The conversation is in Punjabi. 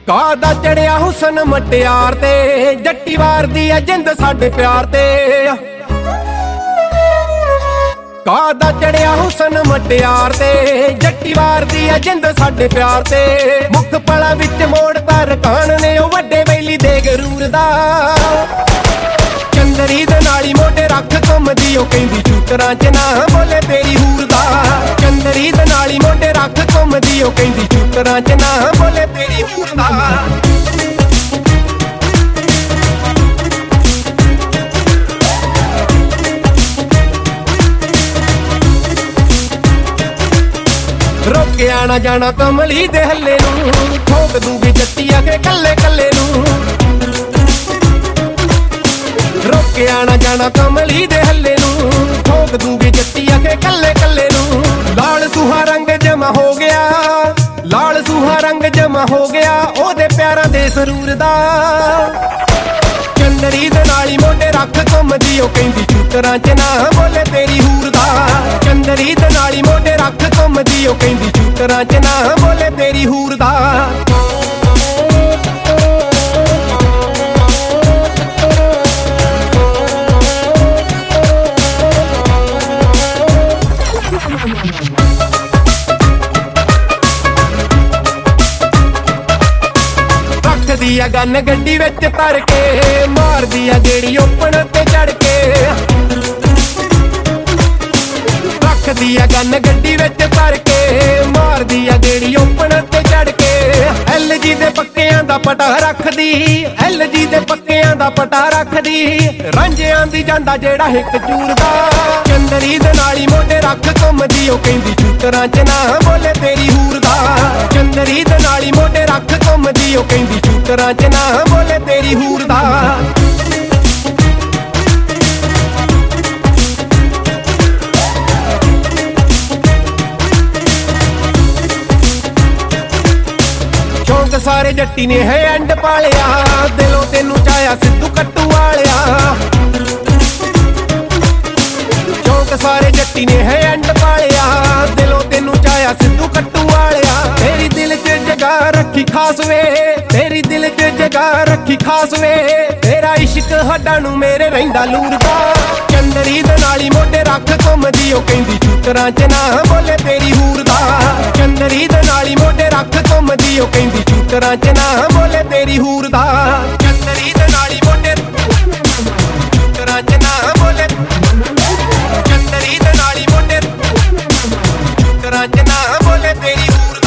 ਕਾਦਾ ਚੜਿਆ ਹੁਸਨ ਮਟਿਆਰ ਤੇ, ਜੱਟੀ ਵਾਰਦੀ ਐ ਜਿੰਦ ਸਾਡੇ ਪਿਆਰ ਤੇ। ਕਾਦਾ ਚੜਿਆ ਹੁਸਨ ਮਟਿਆਰ ਤੇ, ਜੱਟੀ ਵਾਰਦੀ ਐ ਜਿੰਦ ਸਾਡੇ ਪਿਆਰ ਤੇ। ਮੁੱਖ ਪਲਾਂ ਵਿੱਚ ਮੋੜਦਾ ਰਕਾਨ ਨੇ ਉਹ ਵੱਡੇ ਵੈਲੀ ਦੇ ਗਰੂਰ ਦਾ। ਚੰਦਰੀ ਦੇ ਨਾਲੀ ਮੋਢੇ ਰੱਖ ਘੁੰਮਦੀ ਉਹ ਕਹਿੰਦੀ ਚੂਤਰਾਂ ਚ ਨਾ ਬੋਲੇ ਤੇਰੀ ਹੂਰ ਦਾ। ਚੰਦਰੀ ਦੇ ਨਾਲੀ ਮੋਢੇ ਰੱਖ ਘੁੰਮਦੀ ਉਹ ਕਹਿੰਦੀ ਚੂਤਰਾਂ ਚ ਨਾ ਬੋਲੇ ਤੇਰੀ ਹੂਰ ਦਾ। ਰੋਕਿਆ ਨਾ ਜਾਣਾ ਕਮਲੀ ਦੇ ਹੱਲੇ ਨੂੰ, ਠੋਕ ਦੂੰਗੀ ਜੱਟੀ ਆ ਕੇ ਕੱਲੇ ਕੱਲੇ ਨੂੰ। ਰੋਕਿਆ ਨਾ ਜਾਣਾ ਕਮਲੀ ਦੇ ਹੱਲੇ ਨੂੰ, ਠੋਕ ਦੂੰਗੀ ਜੱਟੀ ਆ ਕੇ ਕੱਲੇ ਕੱਲੇ ਨੂੰ। ਲਾਲ ਸੂਹਾ ਰੰਗ ਜਮਾ ਹੋ ਗਿਆ, ਲਾਲ ਸੂਹਾ ਰੰਗ ਜਮਾ ਹੋ ਗਿਆ ਉਹਦੇ ਪਿਆਰਾਂ ਦੇ ਸਰੂਰ ਦਾ। ਚੰਦਰੀ ਦੇ ਨਾਲੀ ਮੋਢੇ ਰੱਖ ਘੁੰਮਦੀ ਉਹ ਕਹਿੰਦੀ ਚੂਤਰਾਂ ਚ ਨਾ ਬੋਲੇ ਤੇਰੀ ਹੂਰ ਦਾ। ਚੰਦਰੀ ਦੇ ਨਾਲੀ ਮੋਢੇ ਰੱਖ ਘੁੰਮਦੀ ਉਹ ਕਹਿੰਦੀ ਚੂਤਰਾਂ ਚ ਨਾ ਬੋਲੇ ਤੇਰੀ ਹੂਰ ਦਾ। ਰੱਖਦੀ ਆ ਗੰਨ ਗੱਡੀ ਵਿੱਚ ਧਰ ਕੇ, ਮਾਰਦੀ ਆ ਜਿਹੜੀ ਓਪਨ ਤੇ ਚੜ ਕੇ। ਰੱਖਦੀ ਆ ਗੰਨ ਗੱਡੀ ਵਿੱਚ ਧਰ ਕੇ, ਮਾਰਦੀ ਆ ਜਿਹੜੀ ਓਪਨ ਤੇ ਚੜ ਕੇ। LG ਦੇ ਪੱਕਿਆਂ ਦਾ ਪਟਾ ਰੱਖਦੀ, LG ਦੇ ਪੱਕਿਆਂ ਦਾ ਪਟਾ ਰੱਖਦੀ। ਰਾਂਝਿਆਂ ਦੀ ਜਾਂਦਾ ਜਿਹੜਾ ਹਿੱਕ ਚੂਰ ਦਾ। ਚੰਦਰੀ ਦੇ ਨਾਲੀ ਮੋਢੇ ਰੱਖ ਘੁੰਮਦੀ ਉਹ ਕਹਿੰਦੀ ਚੂਤਰਾਂ ਚ ਨਾ ਬੋਲੇ ਤੇਰੀ ਹੂਰ ਦਾ। ਚੰਦਰੀ ਦੇ ਨਾਲੀ ਮੋਢੇ ਰੱਖ ਘੁੰਮਦੀ ਉਹ ਕਹਿੰਦੀ ਚੂਤਰਾਂ ਚ ਨਾ ਬੋਲੇ ਤੇਰੀ ਹੂਰ ਦਾ। ਸ਼ੌਂਕ ਸਾਰੇ ਜੱਟੀ ਨੇ ਹੈ ਐਂਡ ਪਾਲਿਆ, ਦਿਲੋਂ ਤੈਨੂੰ ਚਾਹਿਆ ਸਿੱਧੂ ਕੱਟੂ ਵਾਲਿਆ। ਸ਼ੌਂਕ ਸਾਰੇ ਜੱਟੀ ਨੇ ਹੈ ਐਂਡ ਪਾਲਿਆ, ਦਿਲੋਂ ਤੈਨੂੰ ਚਾਹਿਆ ਸਿੱਧੂ ਕੱਟੂ ਵਾਲਿਆ। ਤੇਰੀ ਦਿਲ 'ਚ ਜਗ੍ਹਾ ਰੱਖੀ ਖਾਸ ਵੇ, ਤੇਰੀ ਦਿਲ 'ਚ ਜਗ੍ਹਾ ਰੱਖੀ ਖਾਸ ਵੇ। ਤੇਰਾ ਇਸ਼ਕ ਹੱਡਾਂ ਨੂੰ ਮੇਰੇ ਰਹਿੰਦਾ ਲੂਰਦਾ। ਚੰਦਰੀ ਦੇ ਨਾਲੀ ਮੋਢੇ ਰੱਖ ਘੁੰਮਦੀ ਉਹ ਕਹਿੰਦੀ ਚੂਤਰਾਂ ਚ ਨਾ ਬੋਲੇ ਤੇਰੀ ਹੂਰ ਦਾ। ਚੰਦਰੀ ਦੇ ਨਾਲੀ ਮੋਢੇ ਰੱਖ ਘੁੰਮਦੀ ਉਹ ਕਹਿੰਦੀ ਚੂਤਰਾਂ ਚ ਨਾ ਬੋਲੇ ਤੇਰੀ ਹੂਰ ਦਾ। ਚੰਦਰੀ ਦੇ ਨਾਲੀ ਮੋਢੇ ਚੂਤਰਾਂ ਚ ਨਾ ਬੋਲੇ, ਚੰਦਰੀ ਦੇ ਨਾਲੀ ਮੋਢੇ ਚੂਤਰਾਂ ਚ ਨਾ ਬੋਲੇ ਤੇਰੀ ਹੂਰ